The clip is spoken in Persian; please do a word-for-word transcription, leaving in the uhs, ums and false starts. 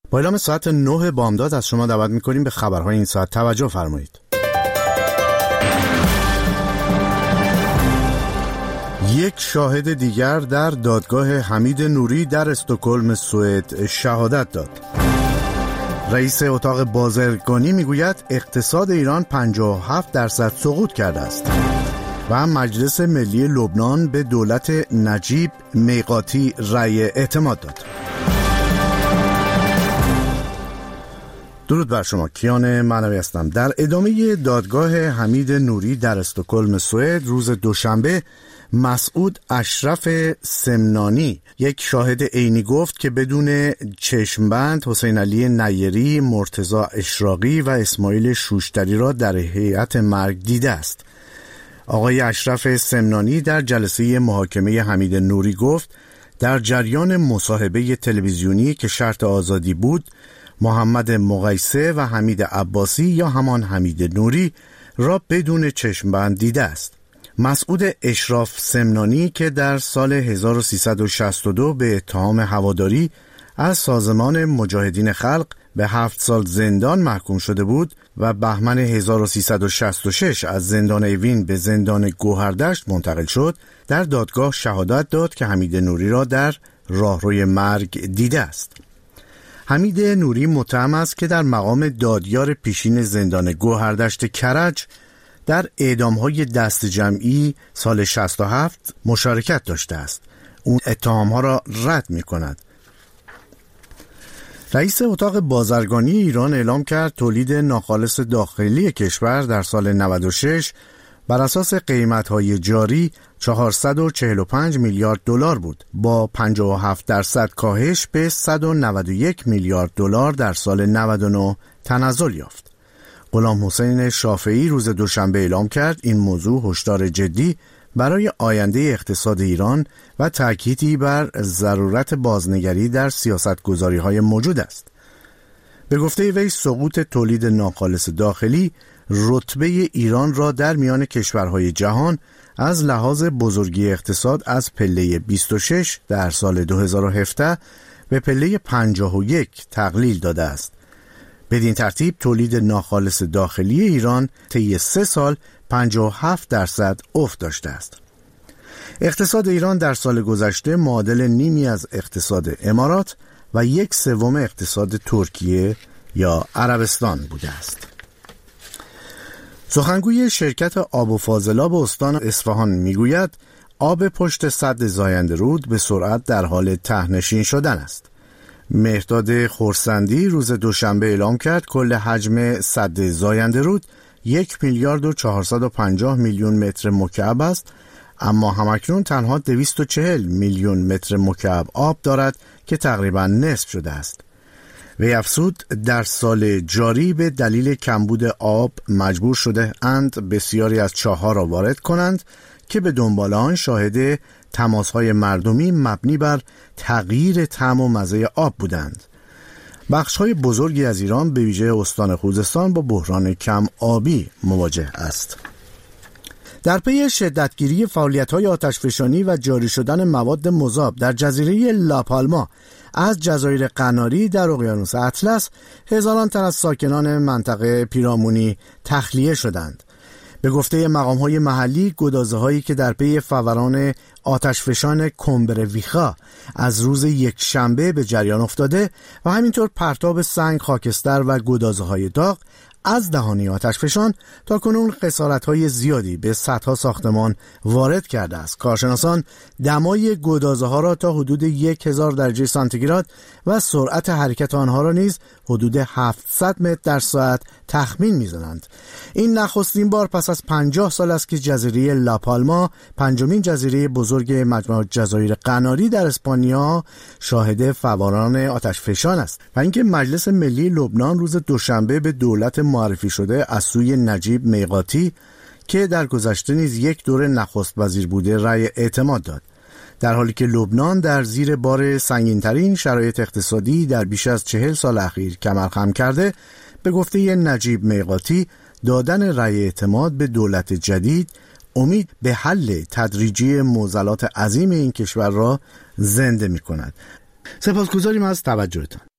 با اعلام ساعت نه بامداد از شما دعوت می‌کنیم به خبرهای این ساعت توجه فرمایید. یک شاهد دیگر در دادگاه حمید نوری در استکهلم سوئد شهادت داد. رئیس اتاق بازرگانی میگوید اقتصاد ایران پنجاه و هفت درصد سقوط کرده است. و مجلس ملی لبنان به دولت نجیب میقاتی رأی اعتماد داد. درود بر شما، کیان معنوی هستم. در ادامه دادگاه حمید نوری در استکهلم سوئد روز دوشنبه، مسعود اشرف سمنانی، یک شاهد عینی، گفت که بدون چشمبند حسین علی نیری، مرتضی اشراقی و اسماعیل شوشتری را در هیئت مرگ دیده است. آقای اشرف سمنانی در جلسه محاکمه حمید نوری گفت در جریان مصاحبه تلویزیونی که شرط آزادی بود، محمد مقیسه و حمید عباسی یا همان حمید نوری را بدون چشمبند دیده است. مسعود اشراف سمنانی که در سال هزار و سیصد و شصت و دو به اتهام هواداری از سازمان مجاهدین خلق به هفت سال زندان محکوم شده بود و بهمن هزار و سیصد و شصت و شش از زندان اوین به زندان گوهردشت منتقل شد، در دادگاه شهادت داد که حمید نوری را در راهروی مرگ دیده است. حمید نوری متهم است که در مقام دادیار پیشین زندان گوهردشت کرج در اعدام‌های دست جمعی سال شصت و هفت مشارکت داشته است. اون اتهام‌ها را رد می‌کند. رئیس اتاق بازرگانی ایران اعلام کرد تولید ناخالص داخلی کشور در سال نود و شش بر اساس قیمت‌های جاری چهارصد و چهل و پنج میلیارد دلار بود، با پنجاه و هفت درصد کاهش به صد و نود و یک میلیارد دلار در سال نود و نه تنزل یافت. غلام حسین شافعی روز دوشنبه اعلام کرد این موضوع هشدار جدی برای آینده اقتصاد ایران و تأکیدی بر ضرورت بازنگری در سیاستگذاری‌های موجود است. به گفته وی سقوط تولید ناخالص داخلی رتبه ایران را در میان کشورهای جهان از لحاظ بزرگی اقتصاد از پله بیست و شش در سال دو هزار و هفده به پله پنجاه و یک تقلیل داده است. بدین ترتیب تولید ناخالص داخلی ایران طی سه سال پنجاه و هفت درصد افت داشته است. اقتصاد ایران در سال گذشته معادل نیمی از اقتصاد امارات و یک سوم اقتصاد ترکیه یا عربستان بوده است. سخنگوی شرکت آب و فاضلاب استان اصفهان میگوید آب پشت سد زاینده رود به سرعت در حال ته‌نشین شدن است. مهرداد خرسندی روز دوشنبه اعلام کرد کل حجم سد زاینده رود یک میلیارد و چهارصد و پنجاه میلیون متر مکعب است، اما همکنون تنها دویست و چهل میلیون متر مکعب آب دارد که تقریبا نصف شده است. وی افزود در سال جاری به دلیل کمبود آب مجبور شده اند بسیاری از چاه‌ها را وارد کنند که به دنبال آن شاهد تماس‌های مردمی مبنی بر تغییر طعم و مزه آب بودند. بخش‌های بزرگی از ایران به ویژه استان خوزستان با بحران کم آبی مواجه است. در پی شدتگیری فعالیت‌های آتشفشانی و جاری شدن مواد مذاب در جزیره لاپالما از جزایر قناری در اقیانوس اطلس، هزاران تن از ساکنان منطقه پیرامونی تخلیه شدند. به گفته مقام‌های محلی، گدازه‌هایی که در پی فوران آتشفشان کومبرویخا از روز یک شنبه به جریان افتاده و همینطور پرتاب سنگ، خاکستر و گدازه‌های داغ از دهانه آتشفشان تا کنون خسارت‌های زیادی به صدها ساختمان وارد کرده است. کارشناسان دمای گدازه‌ها را تا حدود هزار درجه سانتیگراد و سرعت حرکت آنها را نیز حدود هفتصد متر در ساعت تخمین می‌زنند. این نخستین بار پس از پنجاه سال است که جزیره لاپالما، پنجمین جزیره بزرگ مجموعه جزایر قناری در اسپانیا، شاهد فوران آتشفشان است و اینکه مجلس ملی لبنان روز دوشنبه به دولت معرفی شده از سوی نجیب میقاتی که در گذشته نیز یک دوره نخست وزیر بوده رأی اعتماد داد، در حالی که لبنان در زیر بار سنگین‌ترین شرایط اقتصادی در بیش از چهل سال اخیر کمر خم کرده. به گفته نجیب میقاتی دادن رأی اعتماد به دولت جدید امید به حل تدریجی معضلات عظیم این کشور را زنده می کند. سپاسگزاریم از توجهتان.